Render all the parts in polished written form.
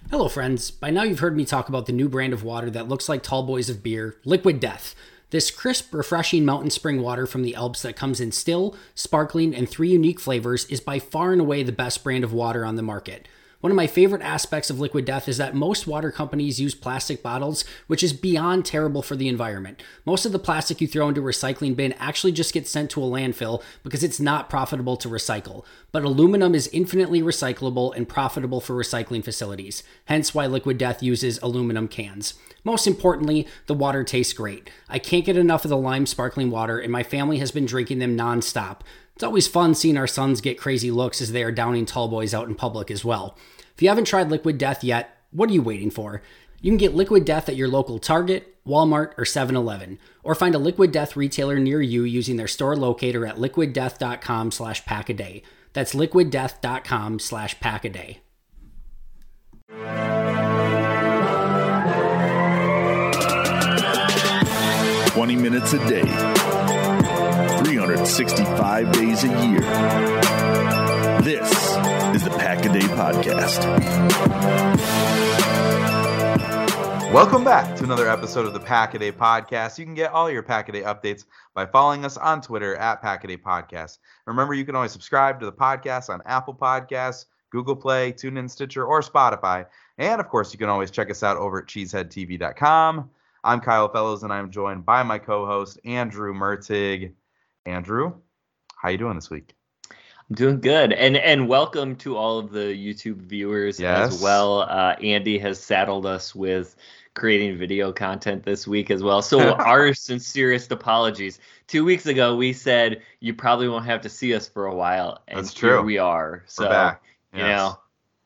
Hello friends, by now you've heard me talk about the new brand of water that looks like tall boys of beer, Liquid Death. This crisp, refreshing mountain spring water from the Alps that comes in still, sparkling, and 3 unique flavors is by far and away the best brand of water on the market. One of my favorite aspects of Liquid Death is that most water companies use plastic bottles, which is beyond terrible for the environment. Most of the plastic you throw into a recycling bin actually just gets sent to a landfill because it's not profitable to recycle. But aluminum is infinitely recyclable and profitable for recycling facilities, hence why Liquid Death uses aluminum cans. Most importantly, the water tastes great. I can't get enough of the lime sparkling water, and my family has been drinking them non-stop. It's always fun seeing our sons get crazy looks as they are downing tall boys out in public as well. If you haven't tried Liquid Death yet, what are you waiting for? You can get Liquid Death at your local Target, Walmart, or 7-Eleven, or find a Liquid Death retailer near you using their store locator at liquiddeath.com/packaday. That's liquiddeath.com/packaday. 20 minutes a day, 365 days a year. This is the Pack-A-Day Podcast. Welcome back to another episode of the Pack-A-Day Podcast. You can get all your Pack-A-Day updates by following us on Twitter at Pack-A-Day Podcast. Remember, you can always subscribe to the podcast on Apple Podcasts, Google Play, TuneIn, Stitcher, or Spotify. And, of course, you can always check us out over at cheeseheadtv.com. I'm Kyle Fellows, and I'm joined by my co-host, Andrew Mertig. Andrew, how you doing this week? I'm doing good. And welcome to all of the YouTube viewers as well. Andy has saddled us with creating video content this week as well. So our sincerest apologies. 2 weeks ago, we said you probably won't have to see us for a while. And That's true. Here we are. So, we're back. Yes.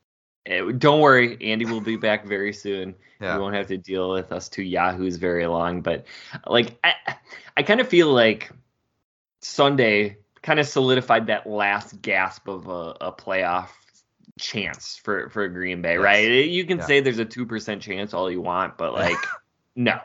Don't worry. Andy will be back very soon. Yeah. You won't have to deal with us two yahoos very long. But like, I kind of feel like Sunday kind of solidified that last gasp of a playoff chance for Green Bay, right? You can say there's a 2% chance all you want, but like, no.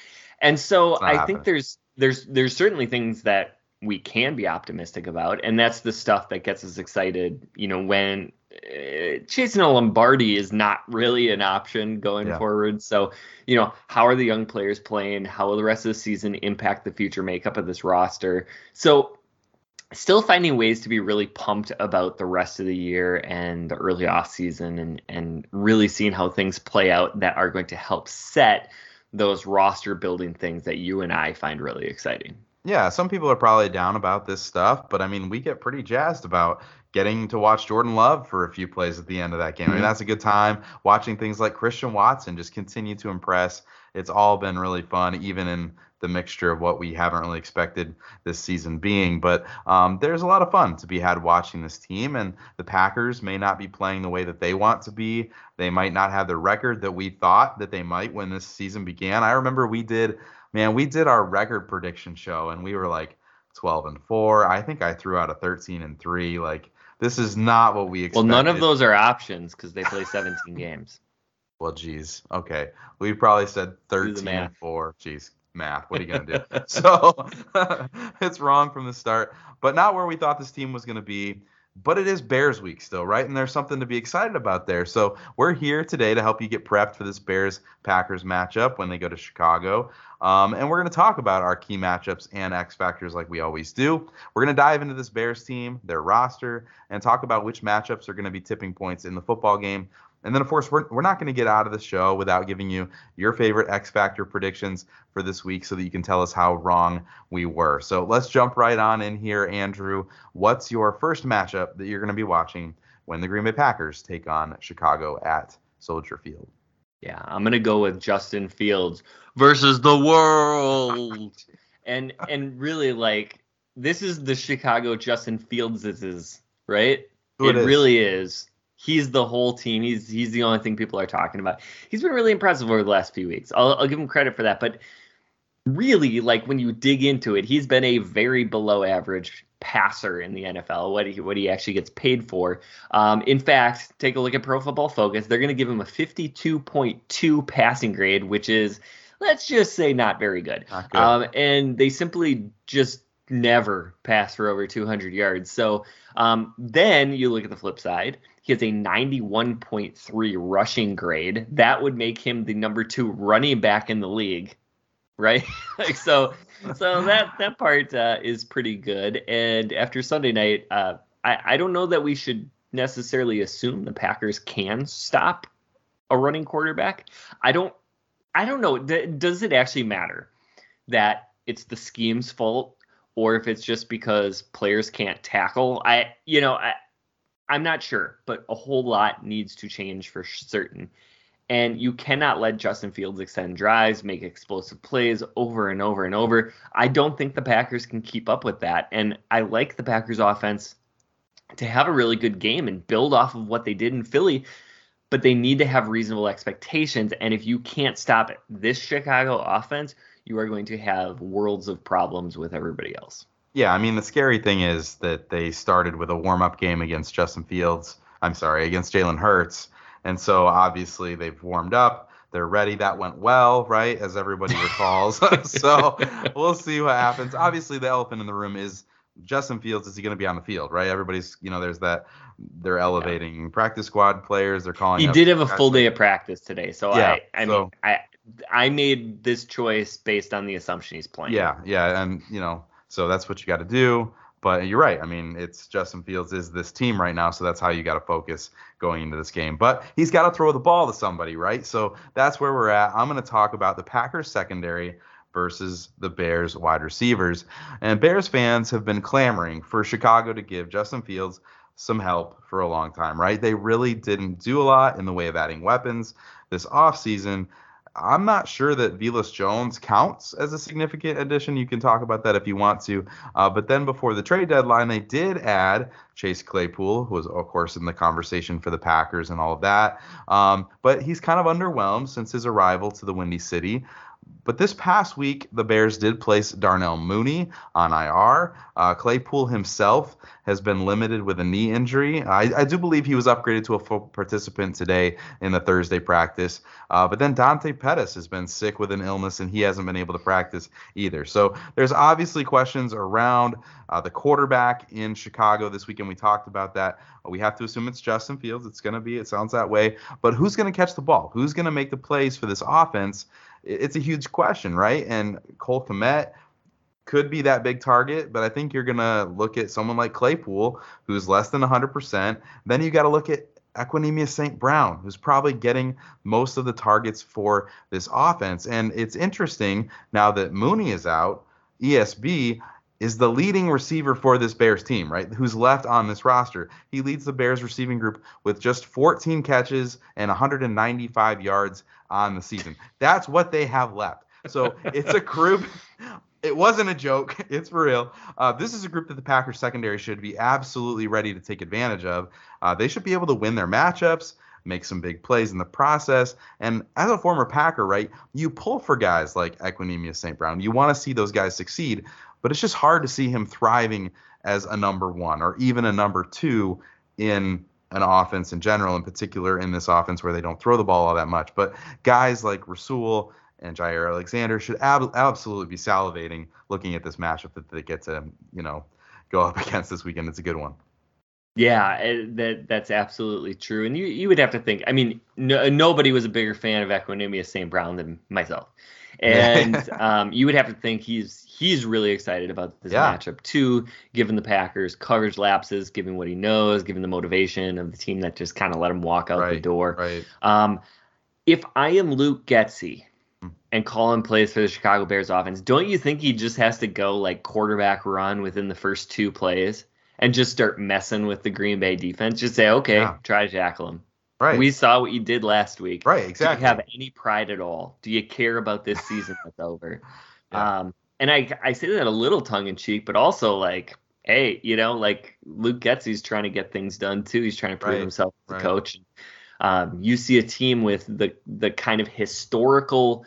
And so I think there's certainly things that we can be optimistic about, and that's the stuff that gets us excited, you know, when chasing a Lombardi is not really an option going forward. So, you know, how are the young players playing? How will the rest of the season impact the future makeup of this roster? So still finding ways to be really pumped about the rest of the year and the early off season and really seeing how things play out that are going to help set those roster building things that you and I find really exciting. Yeah, some people are probably down about this stuff, but I mean, we get pretty jazzed about getting to watch Jordan Love for a few plays at the end of that game. I mean, that's a good time. Watching things like Christian Watson just continue to impress. It's all been really fun, even in the mixture of what we haven't really expected this season being. But there's a lot of fun to be had watching this team, and the Packers may not be playing the way that they want to be. They might not have the record that we thought that they might when this season began. I remember we did our record prediction show, and we were like 12-4. I think I threw out a 13-3. Like, this is not what we expected. Well, none of those are options because they play 17 games. Well, geez. Okay. We probably said 13-4. Geez. Math. What are you going to do? So it's wrong from the start, but not where we thought this team was going to be. But it is Bears week still, right? And there's something to be excited about there. So we're here today to help you get prepped for this Bears-Packers matchup when they go to Chicago. And we're going to talk about our key matchups and X factors like we always do. We're going to dive into this Bears team, their roster, and talk about which matchups are going to be tipping points in the football game. And then, of course, we're not going to get out of the show without giving you your favorite X Factor predictions for this week so that you can tell us how wrong we were. So let's jump right on in here, Andrew. What's your first matchup that you're going to be watching when the Green Bay Packers take on Chicago at Soldier Field? Yeah, I'm going to go with Justin Fields versus the world. and really, like, this is the Chicago Justin Fields is, right? It really is. He's the whole team. He's the only thing people are talking about. He's been really impressive over the last few weeks. I'll give him credit for that. But really, like, when you dig into it, he's been a very below average passer in the NFL, what he actually gets paid for. In fact, take a look at Pro Football Focus. They're going to give him a 52.2 passing grade, which is, let's just say, not very good. Not good. And they simply just never pass for over 200 yards. So then you look at the flip side. He has a 91.3 rushing grade. That would make him the number 2 running back in the league, right? so that part is pretty good. And after Sunday night, I don't know that we should necessarily assume the Packers can stop a running quarterback. I don't know. Does it actually matter that it's the scheme's fault, or if it's just because players can't tackle? I'm not sure, but a whole lot needs to change for certain. And you cannot let Justin Fields extend drives, make explosive plays over and over and over. I don't think the Packers can keep up with that. And I like the Packers offense to have a really good game and build off of what they did in Philly, but they need to have reasonable expectations. And if you can't stop this Chicago offense, you are going to have worlds of problems with everybody else. Yeah, I mean, the scary thing is that they started with a warm-up game against against Jalen Hurts. And so obviously they've warmed up. They're ready. That went well, right, as everybody recalls. So we'll see what happens. Obviously, the elephant in the room is Justin Fields. Is he going to be on the field, right? Everybody's, there's that. They're elevating practice squad players. They're calling. He did have a full day of practice today. So yeah, I made this choice based on the assumption he's playing. Yeah. And, so that's what you got to do. But you're right. I mean, it's Justin Fields is this team right now, so that's how you got to focus going into this game. But he's got to throw the ball to somebody, right? So that's where we're at. I'm going to talk about the Packers secondary versus the Bears wide receivers. And Bears fans have been clamoring for Chicago to give Justin Fields some help for a long time, right? They really didn't do a lot in the way of adding weapons this offseason. I'm not sure that Velus Jones counts as a significant addition. You can talk about that if you want to. But then before the trade deadline, they did add Chase Claypool, who was, of course, in the conversation for the Packers and all of that. But he's kind of underwhelmed since his arrival to the Windy City. But this past week, the Bears did place Darnell Mooney on IR. Claypool himself has been limited with a knee injury. I do believe he was upgraded to a full participant today in the Thursday practice. But then Dante Pettis has been sick with an illness, and he hasn't been able to practice either. So there's obviously questions around the quarterback in Chicago this weekend. We talked about that. We have to assume it's Justin Fields. It sounds that way. But who's going to catch the ball? Who's going to make the plays for this offense? It's a huge question, right? And Cole Kmet could be that big target, but I think you're going to look at someone like Claypool, who's less than 100%. Then you got to look at Equanimeous St. Brown, who's probably getting most of the targets for this offense. And it's interesting now that Mooney is out, ESB is the leading receiver for this Bears team, right? Who's left on this roster. He leads the Bears receiving group with just 14 catches and 195 yards on the season. That's what they have left. So it's a group. It wasn't a joke. It's for real. This is a group that the Packers secondary should be absolutely ready to take advantage of. They should be able to win their matchups, make some big plays in the process. And as a former Packer, right, you pull for guys like Equanimeous St. Brown. You want to see those guys succeed, but it's just hard to see him thriving as a number one or even a number two in an offense in general, in particular in this offense where they don't throw the ball all that much. But guys like Rasul and Jair Alexander should absolutely be salivating looking at this matchup that they get to, go up against this weekend. It's a good one. Yeah, that's absolutely true. And you would have to think, I mean, nobody was a bigger fan of Equanimeous St. Brown than myself. And you would have to think he's really excited about this matchup too, given the Packers' coverage lapses, given what he knows, given the motivation of the team that just kind of let him walk out the door. Right. If I am Luke Getsy and calling plays for the Chicago Bears offense, don't you think he just has to go like quarterback run within the first 2 plays and just start messing with the Green Bay defense? Just say, okay, try to tackle him. Right. We saw what you did last week. Right, exactly. Do you have any pride at all? Do you care about this season that's over? Yeah. And I say that a little tongue-in-cheek, but also like, hey, like Luke Getsy's trying to get things done too. He's trying to prove himself as a coach. You see a team with the kind of historical,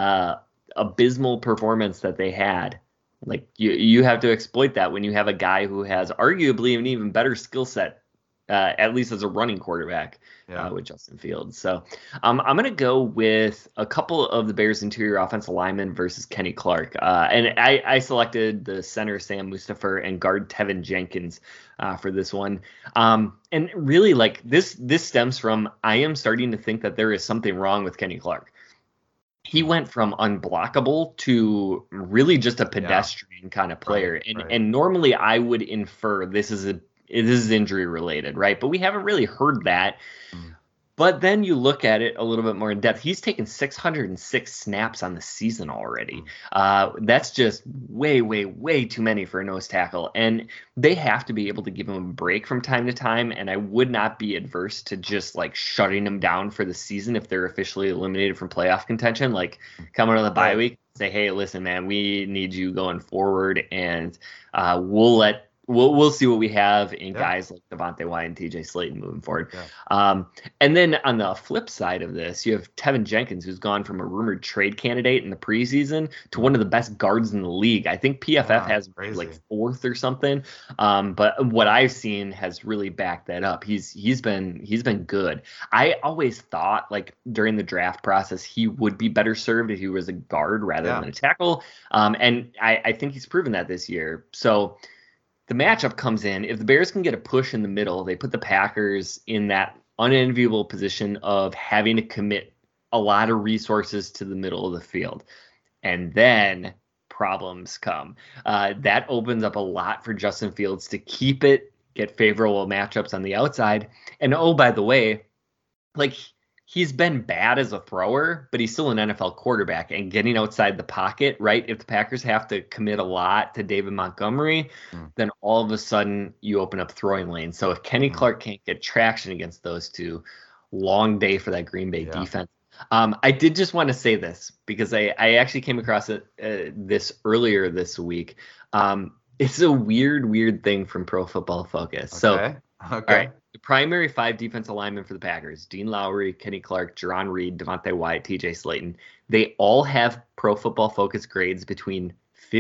abysmal performance that they had. Like you have to exploit that when you have a guy who has arguably an even better skill set at least as a running quarterback. With Justin Fields. So I'm going to go with a couple of the Bears' interior offensive linemen versus Kenny Clark. And I selected the center Sam Mustipher and guard Tevin Jenkins for this one. And really, like, this stems from I am starting to think that there is something wrong with Kenny Clark. He went from unblockable to really just a pedestrian kind of player. And normally I would infer this is injury related, right? But we haven't really heard that. But then you look at it a little bit more in depth. He's taken 606 snaps on the season already. That's just way, way, way too many for a nose tackle. And they have to be able to give him a break from time to time. And I would not be adverse to just like shutting him down for the season if they're officially eliminated from playoff contention. Like come out of the bye week, say, hey, listen, man, we need you going forward, and we'll see what we have in guys like Devontae Wyatt and TJ Slayton moving forward. And then on the flip side of this, you have Tevin Jenkins, who's gone from a rumored trade candidate in the preseason to one of the best guards in the league. I think PFF has like fourth or something. But what I've seen has really backed that up. He's been good. I always thought, like, during the draft process, he would be better served if he was a guard rather than a tackle. And I think he's proven that this year. So the matchup comes in. If the Bears can get a push in the middle, they put the Packers in that unenviable position of having to commit a lot of resources to the middle of the field. And then problems come. That opens up a lot for Justin Fields to keep it, get favorable matchups on the outside. And oh, by the way, like, he's been bad as a thrower, but he's still an NFL quarterback, and getting outside the pocket, right? If the Packers have to commit a lot to David Montgomery, then all of a sudden you open up throwing lanes. So if Kenny Clark can't get traction against those two, long day for that Green Bay defense. I did just want to say this because I actually came across this earlier this week. It's a weird thing from Pro Football Focus. So, all right. The primary 5 defensive linemen for the Packers, Dean Lowry, Kenny Clark, Jarran Reed, Devontae Wyatt, TJ Slayton, they all have Pro Football Focus grades between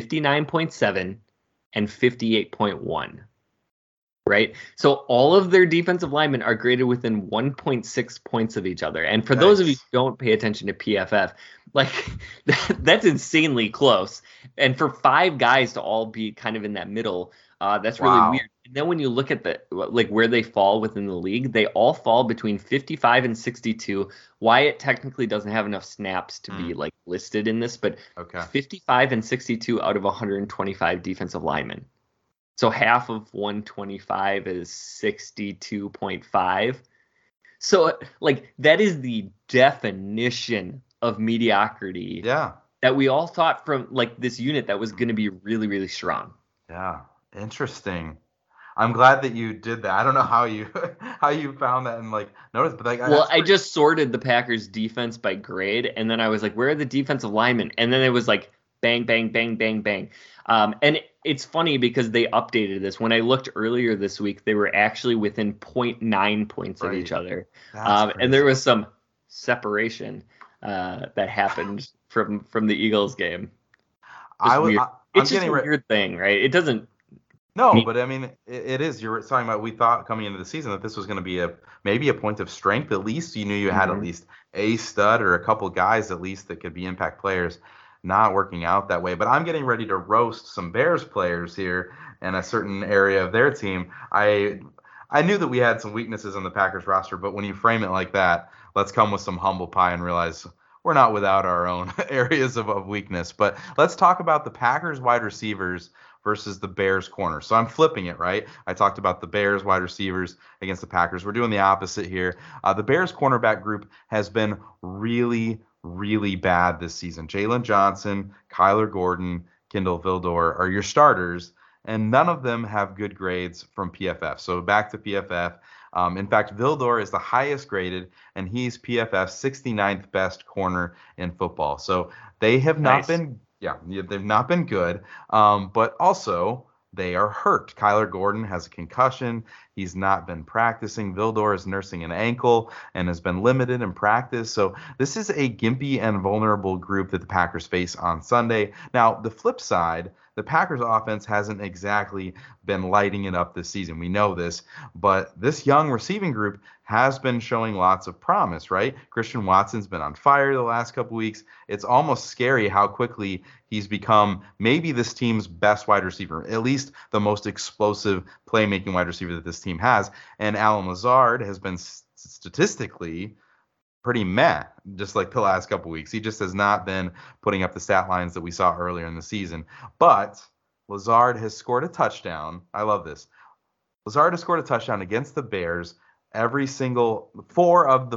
59.7 and 58.1, right? So all of their defensive linemen are graded within 1.6 points of each other. And for those of you who don't pay attention to PFF, like, that's insanely close. And for 5 guys to all be kind of in that middle, that's really weird. And then when you look at where they fall within the league, they all fall between 55 and 62. Wyatt technically doesn't have enough snaps to be like listed in this, but 55 and 62 out of 125 defensive linemen. So half of 125 is 62.5. So like that is the definition of mediocrity. Yeah. That we all thought from like this unit that was going to be really, really strong. Yeah. Interesting. I'm glad that you did that. I don't know how you found that and like noticed, but like, I just sorted the Packers defense by grade, and then I was like, where are the defensive linemen? And then it was like bang, bang, bang, bang, bang. And it's funny because they updated this. When I looked earlier this week, they were actually within 0.9 points of each other. And there was some separation that happened from the Eagles game. It's just a weird thing, right? It doesn't. No, but I mean, it is. You're talking about, we thought coming into the season that this was going to be maybe a point of strength. At least you knew you had at least a stud or a couple guys at least that could be impact players. Not working out that way. But I'm getting ready to roast some Bears players here in a certain area of their team. I knew that we had some weaknesses on the Packers roster, but when you frame it like that, let's come with some humble pie and realize we're not without our own areas of weakness. But let's talk about the Packers wide receivers versus the Bears corner. So I'm flipping it, right? I talked about the Bears wide receivers against the Packers. We're doing the opposite here. The Bears cornerback group has been really, really bad this season. Jalen Johnson, Kyler Gordon, Kindle Vildor are your starters, and none of them have good grades from PFF. So back to PFF. In fact, Vildor is the highest graded, and he's PFF's 69th best corner in football. So they have not been they've not been good. But also, they are hurt. Kyler Gordon has a concussion. He's not been practicing. Vildor is nursing an ankle and has been limited in practice. So this is a gimpy and vulnerable group that the Packers face on Sunday. Now, the flip side, the Packers offense hasn't exactly been lighting it up this season. We know this, but this young receiving group has been showing lots of promise, right? Christian Watson's been on fire the last couple weeks. It's almost scary how quickly he's become maybe this team's best wide receiver, at least the most explosive playmaking wide receiver that this team has. And Allen Lazard has been statistically pretty meh, just like the last couple weeks. He just has not been putting up the stat lines that we saw earlier in the season. But Lazard has scored a touchdown. I love this. Lazard has scored a touchdown against the Bears every single let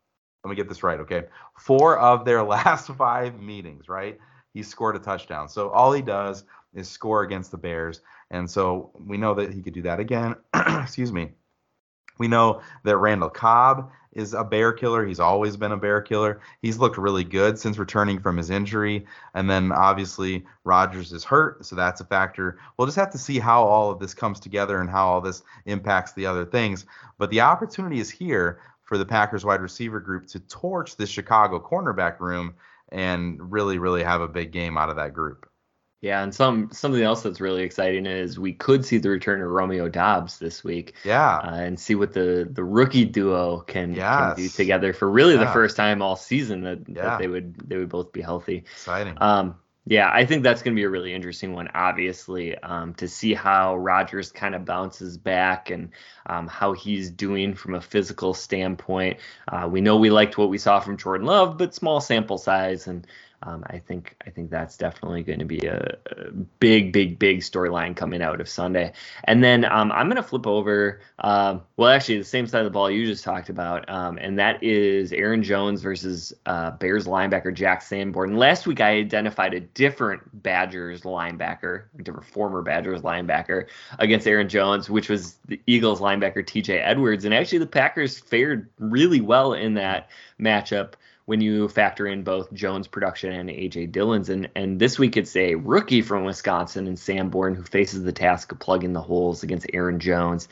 me get this right, okay? 4 of their last 5 meetings, right? He scored a touchdown. So all he does is score against the Bears. And so we know that he could do that again. Excuse me. We know that Randall Cobb is a bear killer. He's always been a bear killer. He's looked really good since returning from his injury. And then obviously Rodgers is hurt, so that's a factor. We'll just have to see how all of this comes together and how all this impacts the other things. But the opportunity is here for the Packers wide receiver group to torch the Chicago cornerback room and really, really have a big game out of that group. Yeah, and something else that's really exciting is we could see the return of Romeo Doubs this week. Yeah, and see what the rookie duo can do together for really the first time all season that they would both be healthy. Exciting. Yeah, I think that's going to be a really interesting one, obviously, to see how Rodgers kind of bounces back and how he's doing from a physical standpoint. We know we liked what we saw from Jordan Love, but small sample size, and I think that's definitely going to be a big storyline coming out of Sunday. And then I'm going to flip over, actually the same side of the ball you just talked about, and that is Aaron Jones versus Bears linebacker Jack Sanborn. Last week I identified a different former Badgers linebacker against Aaron Jones, which was the Eagles linebacker TJ Edwards. And actually the Packers fared really well in that matchup when you factor in both Jones' production and A.J. Dillon's. And this week it's a rookie from Wisconsin in Sanborn who faces the task of plugging the holes against Aaron Jones.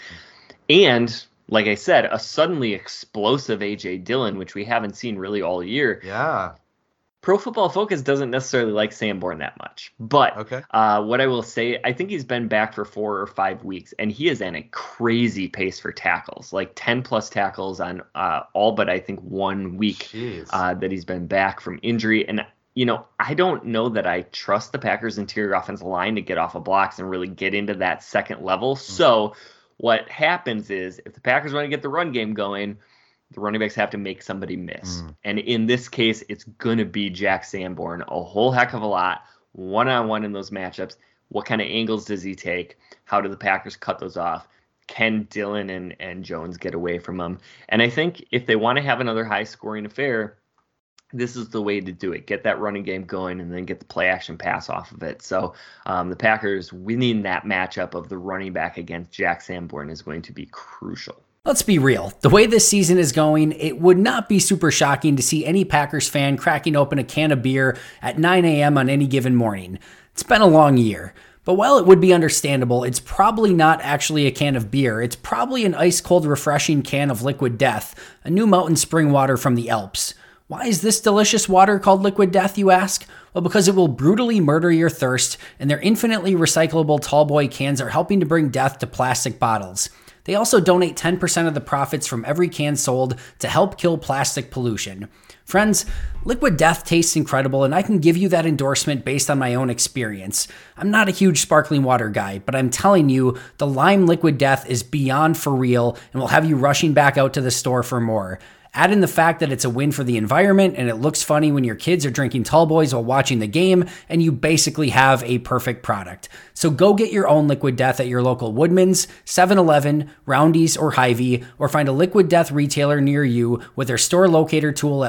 And, like I said, a suddenly explosive A.J. Dillon, which we haven't seen really all year. Yeah. Pro Football Focus doesn't necessarily like Sanborn that much. But what I will say, I think he's been back for 4 or 5 weeks, and he is in a crazy pace for tackles, like 10-plus tackles on all but I think 1 week that he's been back from injury. And, I don't know that I trust the Packers' interior offensive line to get off of blocks and really get into that second level. So what happens is if the Packers want to get the run game going, the running backs have to make somebody miss. And in this case, it's going to be Jack Sanborn a whole heck of a lot, one-on-one in those matchups. What kind of angles does he take? How do the Packers cut those off? Can Dillon and Jones get away from them? And I think if they want to have another high-scoring affair, this is the way to do it. Get that running game going and then get the play-action pass off of it. So the Packers winning that matchup of the running back against Jack Sanborn is going to be crucial. Let's be real. The way this season is going, it would not be super shocking to see any Packers fan cracking open a can of beer at 9 a.m. on any given morning. It's been a long year. But while it would be understandable, it's probably not actually a can of beer. It's probably an ice-cold, refreshing can of Liquid Death, a new mountain spring water from the Alps. Why is this delicious water called Liquid Death, you ask? Well, because it will brutally murder your thirst, and their infinitely recyclable tallboy cans are helping to bring death to plastic bottles. They also donate 10% of the profits from every can sold to help kill plastic pollution. Friends, Liquid Death tastes incredible, and I can give you that endorsement based on my own experience. I'm not a huge sparkling water guy, but I'm telling you, the Lime Liquid Death is beyond for real and will have you rushing back out to the store for more. Add in the fact that it's a win for the environment and it looks funny when your kids are drinking tall boys while watching the game, and you basically have a perfect product. So go get your own Liquid Death at your local Woodman's, 7-Eleven, Roundy's, or Hy-Vee, or find a Liquid Death retailer near you with their store locator tool at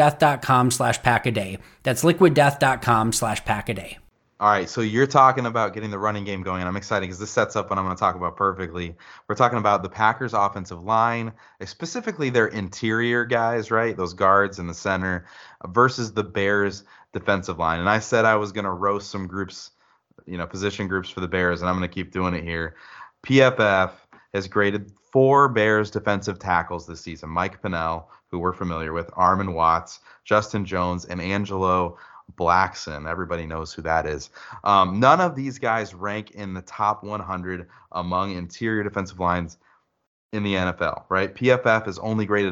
liquiddeath.com/packaday. That's liquiddeath.com/packaday. All right, so you're talking about getting the running game going, and I'm excited because this sets up what I'm going to talk about perfectly. We're talking about the Packers' offensive line, specifically their interior guys, right? Those guards in the center versus the Bears' defensive line. And I said I was going to roast some groups position groups for the Bears, and I'm going to keep doing it here. PFF has graded 4 Bears defensive tackles this season: Mike Pennell, who we're familiar with, Armon Watts, Justin Jones, and Angelo Blackson. Everybody knows who that is. None of these guys rank in the top 100 among interior defensive lines in the NFL, right? PFF has only graded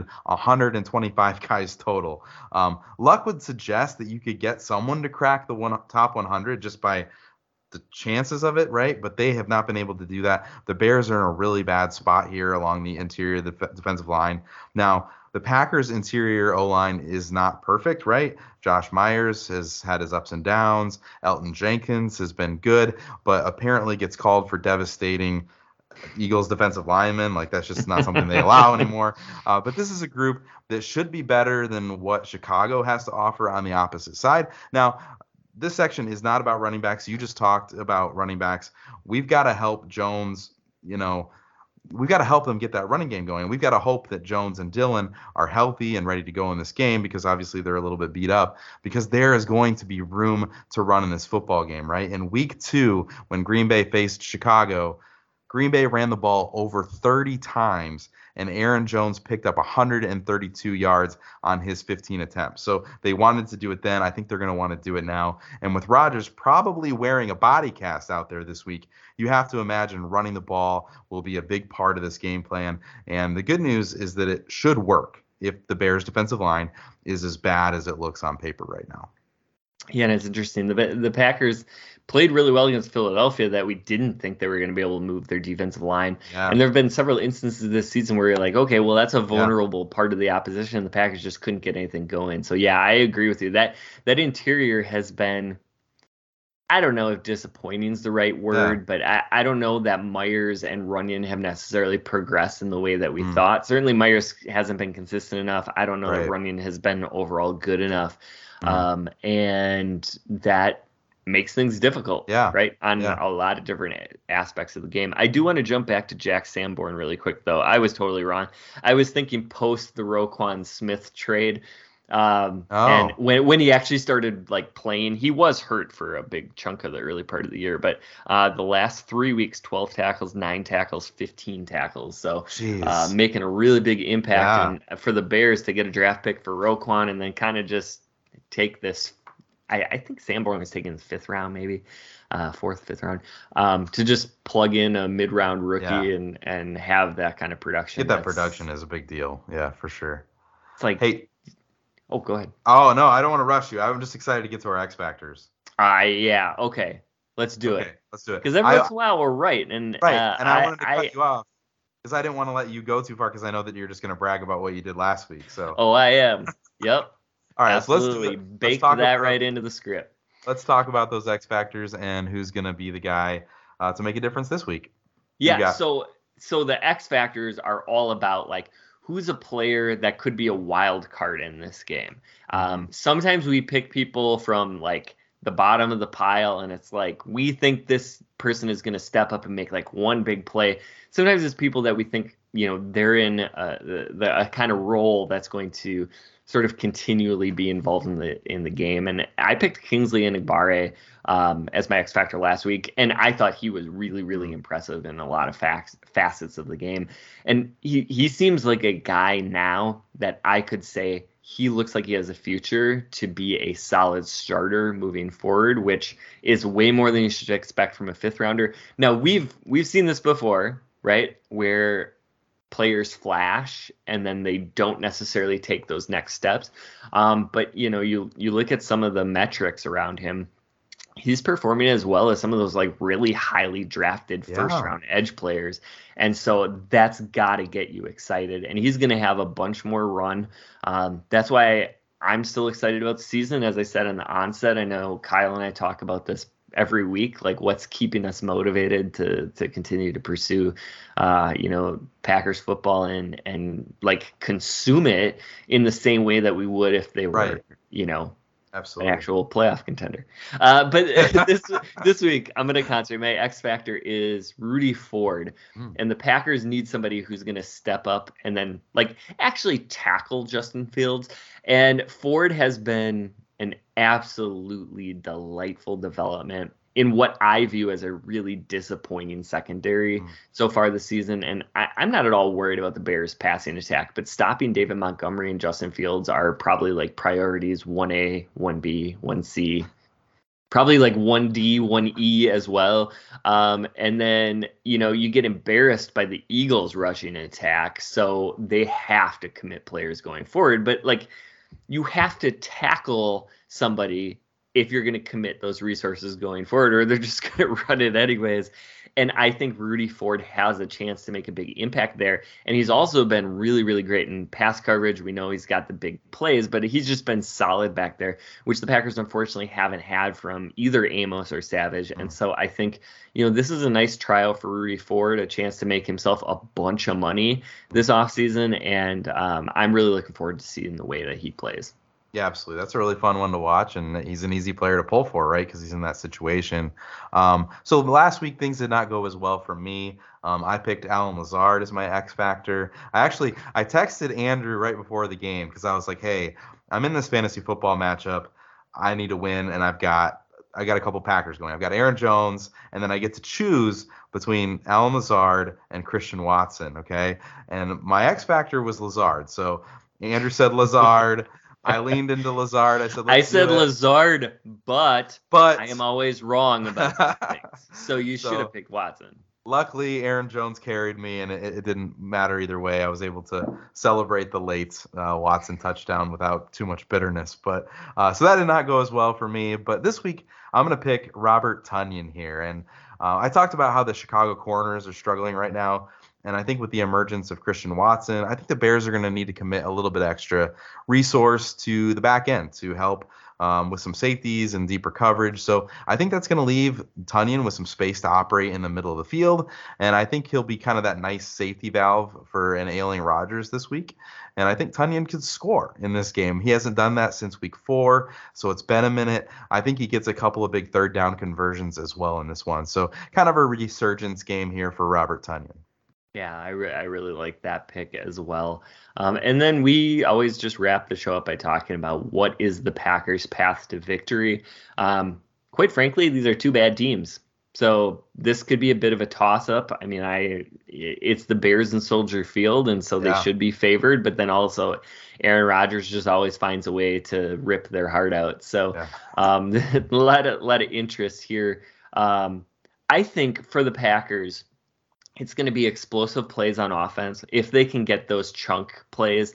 125 guys total. Luck would suggest that you could get someone to crack the top 100 just by the chances of it, right? But they have not been able to do that. The Bears are in a really bad spot here along the interior defensive line. Now, the Packers' interior O-line is not perfect, right? Josh Myers has had his ups and downs. Elton Jenkins has been good, but apparently gets called for devastating Eagles defensive linemen. Like, that's just not something they allow anymore. But this is a group that should be better than what Chicago has to offer on the opposite side. Now, this section is not about running backs. You just talked about running backs. We've got to help Jones, we've got to help them get that running game going. We've got to hope that Jones and Dillon are healthy and ready to go in this game, because obviously they're a little bit beat up, because there is going to be room to run in this football game, right? In week 2, when Green Bay faced Chicago, Green Bay ran the ball over 30 times, and Aaron Jones picked up 132 yards on his 15 attempts. So they wanted to do it then. I think they're going to want to do it now. And with Rodgers probably wearing a body cast out there this week, you have to imagine running the ball will be a big part of this game plan. And the good news is that it should work if the Bears' defensive line is as bad as it looks on paper right now. Yeah, and it's interesting. The Packers played really well against Philadelphia that we didn't think they were going to be able to move their defensive line. Yeah. And there have been several instances this season where you're like, okay, well, that's a vulnerable part of the opposition. The Packers just couldn't get anything going. So, yeah, I agree with you. That interior has been, I don't know if disappointing is the right word, but I don't know that Myers and Runyon have necessarily progressed in the way that we thought. Certainly Myers hasn't been consistent enough. I don't know that Runyon has been overall good enough. And that makes things difficult, right, on a lot of different aspects of the game. I do want to jump back to Jack Sanborn really quick, though. I was totally wrong. I was thinking post the Roquan Smith trade. And when he actually started playing, he was hurt for a big chunk of the early part of the year, but the last 3 weeks, 12 tackles, 9 tackles, 15 tackles. So making a really big impact and for the Bears to get a draft pick for Roquan and then kind of just take this. I think Sanborn was taken in the 5th round, maybe 4th, 5th round, to just plug in a mid-round rookie and have that kind of production. Get that production is a big deal. Yeah, for sure. It's like, hey. Oh, go ahead. Oh, no, I don't want to rush you. I'm just excited to get to our X Factors. Yeah, okay. Let's do it. Let's do it. Because every once in a while we're right. And I wanted to cut you off because I didn't want to let you go too far because I know that you're just going to brag about what you did last week. So. Oh, I am. Yep. All right, absolutely. So bake that right into the script. Let's talk about those X Factors and who's going to be the guy to make a difference this week. Yeah, so the X Factors are all about who's a player that could be a wild card in this game. Sometimes we pick people from the bottom of the pile, and it's we think this person is going to step up and make one big play. Sometimes it's people that we think they're in a kind of role that's going to sort of continually be involved in the game. And I picked Kingsley Enagbare as my X Factor last week, and I thought he was really, really impressive in a lot of facets of the game. And he seems like a guy now that I could say he looks like he has a future to be a solid starter moving forward, which is way more than you should expect from a 5th rounder. Now, we've seen this before, right, where players flash and then they don't necessarily take those next steps. But you look at some of the metrics around him, he's performing as well as some of those really highly drafted first round edge players. And so that's got to get you excited, and he's going to have a bunch more run. That's why I'm still excited about the season. As I said in the onset, I know Kyle and I talk about this every week, what's keeping us motivated to continue to pursue, Packers football and consume it in the same way that we would if they were, absolutely an actual playoff contender. But this week I'm going to concentrate. My X Factor is Rudy Ford, and the Packers need somebody who's going to step up and then actually tackle Justin Fields. And Ford has been an absolutely delightful development in what I view as a really disappointing secondary so far this season. And I'm not at all worried about the Bears passing attack, but stopping David Montgomery and Justin Fields are probably like priorities 1A, 1B, 1C, probably like 1D, 1E as well. And then, you get embarrassed by the Eagles rushing attack. So they have to commit players going forward. But like, you have to tackle somebody if you're going to commit those resources going forward, or they're just going to run it anyways. And I think Rudy Ford has a chance to make a big impact there. And he's also been really, really great in pass coverage. We know he's got the big plays, but he's just been solid back there, which the Packers unfortunately haven't had from either Amos or Savage. And so I think, this is a nice trial for Rudy Ford, a chance to make himself a bunch of money this offseason. And I'm really looking forward to seeing the way that he plays. Yeah, absolutely. That's a really fun one to watch, and he's an easy player to pull for, right? Because he's in that situation. So last week, things did not go as well for me. I picked Allen Lazard as my X factor. I texted Andrew right before the game because I was like, hey, I'm in this fantasy football matchup. I need to win, and I got a couple Packers going. I've got Aaron Jones, and then I get to choose between Allen Lazard and Christian Watson, okay? And my X factor was Lazard. So Andrew said Lazard. I leaned into Lazard. I said Lazard, but I am always wrong about things. So you should have picked Watson. Luckily, Aaron Jones carried me, and it didn't matter either way. I was able to celebrate the late Watson touchdown without too much bitterness. But so that did not go as well for me. But this week, I'm going to pick Robert Tonyan here. And I talked about how the Chicago corners are struggling right now. And I think with the emergence of Christian Watson, I think the Bears are going to need to commit a little bit extra resource to the back end to help with some safeties and deeper coverage. So I think that's going to leave Tonyan with some space to operate in the middle of the field. And I think he'll be kind of that nice safety valve for an ailing Rodgers this week. And I think Tonyan could score in this game. He hasn't done that since week 4, so it's been a minute. I think he gets a couple of big third down conversions as well in this one. So kind of a resurgence game here for Robert Tonyan. Yeah, I really like that pick as well. And then we always just wrap the show up by talking about what is the Packers' path to victory. Quite frankly, these are two bad teams. So this could be a bit of a toss-up. I mean, it's the Bears in Soldier Field, and so they should be favored. But then also Aaron Rodgers just always finds a way to rip their heart out. So a lot of interest here. I think for the Packers, it's going to be explosive plays on offense. If they can get those chunk plays,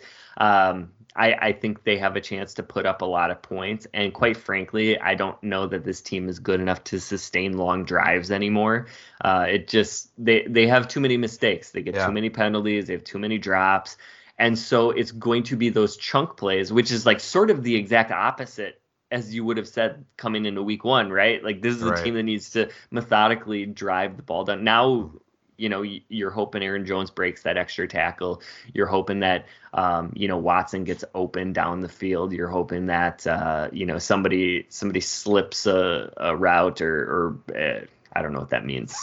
I think they have a chance to put up a lot of points. And quite frankly, I don't know that this team is good enough to sustain long drives anymore. They have too many mistakes. They get too many penalties. They have too many drops. And so it's going to be those chunk plays, which is like sort of the exact opposite as you would have said coming into week 1, right? Like this is a team that needs to methodically drive the ball down. Now, you're hoping Aaron Jones breaks that extra tackle. You're hoping that, Watson gets open down the field. You're hoping that, somebody slips a route or I don't know what that means.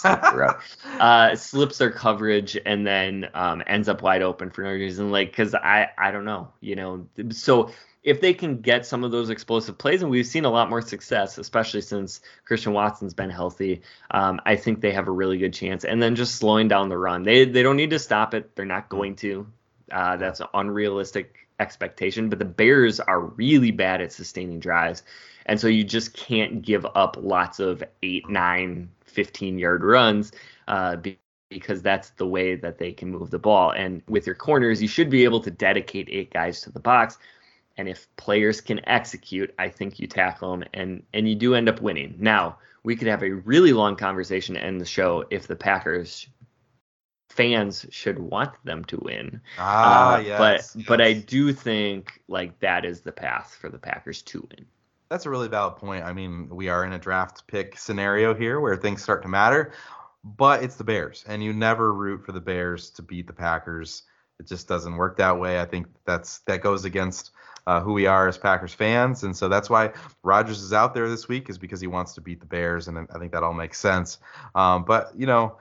Slips their coverage and then ends up wide open for no reason. Like, cause I don't know, so if they can get some of those explosive plays, and we've seen a lot more success, especially since Christian Watson's been healthy, I think they have a really good chance. And then just slowing down the run. They don't need to stop it. They're not going to. That's an unrealistic expectation. But the Bears are really bad at sustaining drives. And so you just can't give up lots of 8, 9, 15-yard runs because that's the way that they can move the ball. And with your corners, you should be able to dedicate 8 guys to the box. And if players can execute, I think you tackle them and you do end up winning. Now, we could have a really long conversation to end the show if the Packers fans should want them to win. Yes. But I do think like that is the path for the Packers to win. That's a really valid point. I mean, we are in a draft pick scenario here where things start to matter, but it's the Bears, and you never root for the Bears to beat the Packers. It just doesn't work that way. I think that goes against who we are as Packers fans. And so that's why Rodgers is out there this week, is because he wants to beat the Bears. And I think that all makes sense. But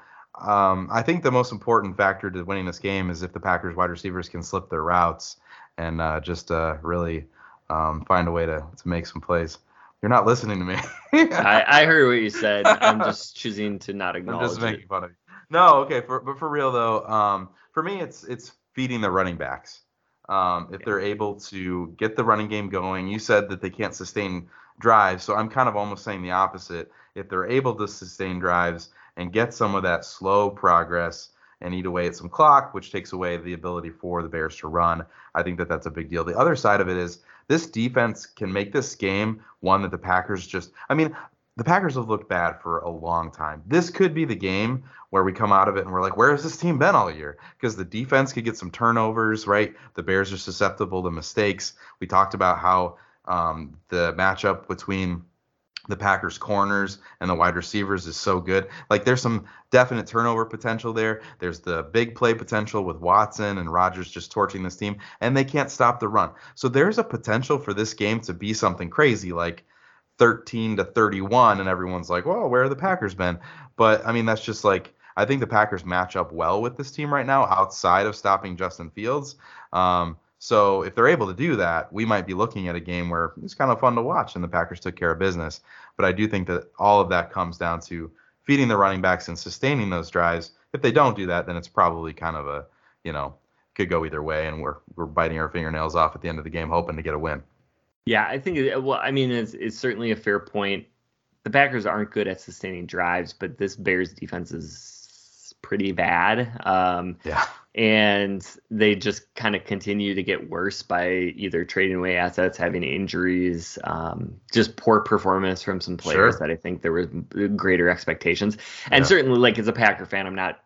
I think the most important factor to winning this game is if the Packers wide receivers can slip their routes and just really find a way to make some plays. You're not listening to me. I heard what you said. I'm just choosing to not acknowledge I'm just making fun of you. No, okay. But for real though, for me, it's feeding the running backs. If they're able to get the running game going, you said that they can't sustain drives, so I'm kind of almost saying the opposite. If they're able to sustain drives and get some of that slow progress and eat away at some clock, which takes away the ability for the Bears to run, I think that that's a big deal. The other side of it is this defense can make this game one that the Packers the Packers have looked bad for a long time. This could be the game where we come out of it and we're like, where has this team been all year? Because the defense could get some turnovers, right? The Bears are susceptible to mistakes. We talked about how the matchup between the Packers corners and the wide receivers is so good. Like there's some definite turnover potential there. There's the big play potential with Watson and Rodgers just torching this team, and they can't stop the run. So there's a potential for this game to be something crazy like 13-31, and everyone's like, well, where have the Packers been? But I mean, that's just like, I think the Packers match up well with this team right now outside of stopping Justin Fields. So if they're able to do that, we might be looking at a game where it's kind of fun to watch and the Packers took care of business. But I do think that all of that comes down to feeding the running backs and sustaining those drives. If they don't do that, then it's probably kind of a, could go either way, and we're biting our fingernails off at the end of the game hoping to get a win. Yeah, I think, it's certainly a fair point. The Packers aren't good at sustaining drives, but this Bears defense is pretty bad. And they just kind of continue to get worse by either trading away assets, having injuries, just poor performance from some players that I think there were greater expectations. And certainly, like, as a Packer fan, I'm not,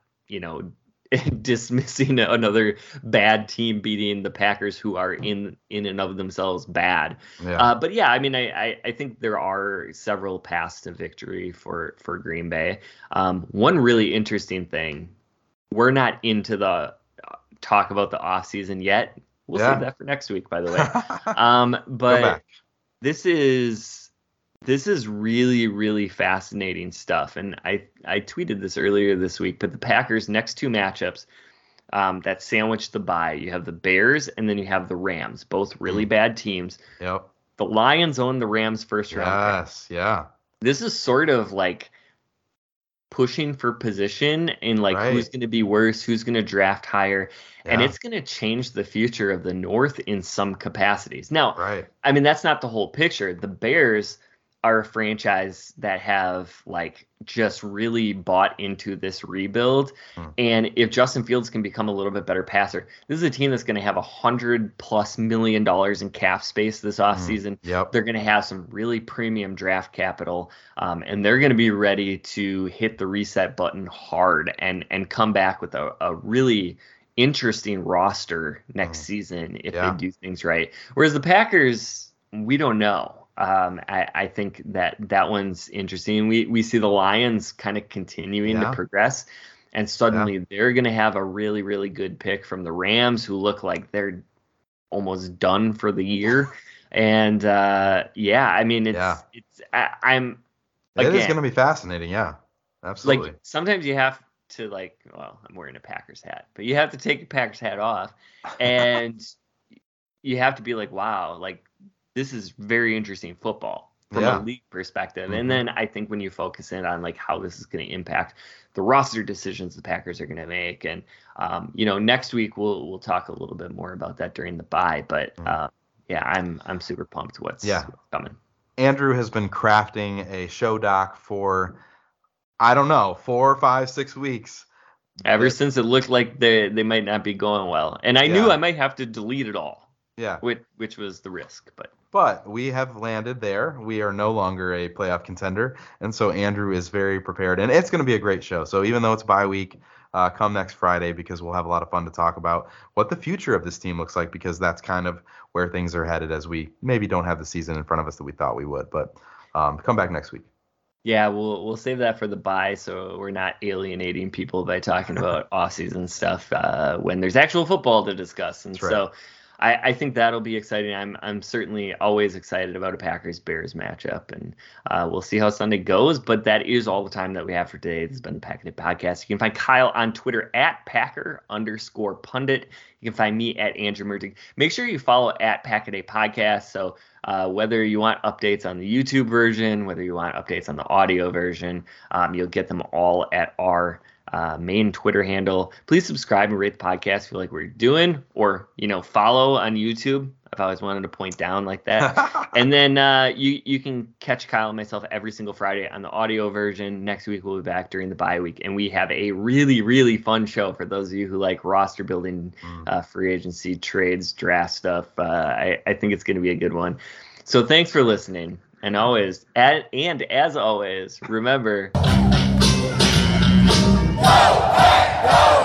dismissing another bad team beating the Packers, who are in and of themselves bad. But yeah, I mean, I think there are several paths to victory for Green Bay. One really interesting thing, we're not into the talk about the offseason yet. We'll save that for next week, by the way. But this is really, really fascinating stuff. And I tweeted this earlier this week, but the Packers' next two matchups that sandwich the bye, you have the Bears and then you have the Rams, both really bad teams. Yep. The Lions own the Rams first round. Yes, yeah. This is sort of like pushing for position and who's going to be worse, who's going to draft higher. Yeah. And it's going to change the future of the North in some capacities. Now, I mean, that's not the whole picture. The Bears are a franchise that have just really bought into this rebuild. And if Justin Fields can become a little bit better passer, this is a team that's going to have $100+ million in cap space this offseason. They're going to have some really premium draft capital, and they're going to be ready to hit the reset button hard and come back with a really interesting roster next season if they do things right. Whereas the Packers, we don't know. I think that one's interesting. We see the Lions kind of continuing to progress, and suddenly they're going to have a really, really good pick from the Rams, who look like they're almost done for the year. And I mean, it is going to be fascinating. Yeah, absolutely. Like sometimes you have to I'm wearing a Packers hat, but you have to take your Packers hat off, and you have to be like, wow, this is very interesting football from a league perspective. And then I think when you focus in on how this is going to impact the roster decisions the Packers are going to make. And, next week we'll talk a little bit more about that during the bye, but I'm super pumped what's coming. Andrew has been crafting a show doc for, I don't know, 4, 5, 6 weeks. Ever since it looked like they might not be going well. And I knew I might have to delete it all. Yeah. Which was the risk, But we have landed there. We are no longer a playoff contender, and so Andrew is very prepared, and it's going to be a great show. So even though it's bye week, come next Friday, because we'll have a lot of fun to talk about what the future of this team looks like, because that's kind of where things are headed as we maybe don't have the season in front of us that we thought we would. But come back next week. Yeah, we'll save that for the bye, so we're not alienating people by talking about off-season stuff when there's actual football to discuss. And I think that'll be exciting. I'm certainly always excited about a Packers-Bears matchup, and we'll see how Sunday goes. But that is all the time that we have for today. This has been the Pack a Day Podcast. You can find Kyle on Twitter at Packer_pundit. You can find me at Andrew Mertig. Make sure you follow at Pack a Day Podcast. So whether you want updates on the YouTube version, whether you want updates on the audio version, you'll get them all at our main Twitter handle. Please subscribe and rate the podcast if you like what you're doing, or follow on YouTube. I've always wanted to point down like that. And then you can catch Kyle and myself every single Friday on the audio version. Next week we'll be back during the bye week, and we have a really, really fun show for those of you who like roster building, free agency, trades, draft stuff. I think it's going to be a good one. So thanks for listening, and as always, remember. Go, hey, go!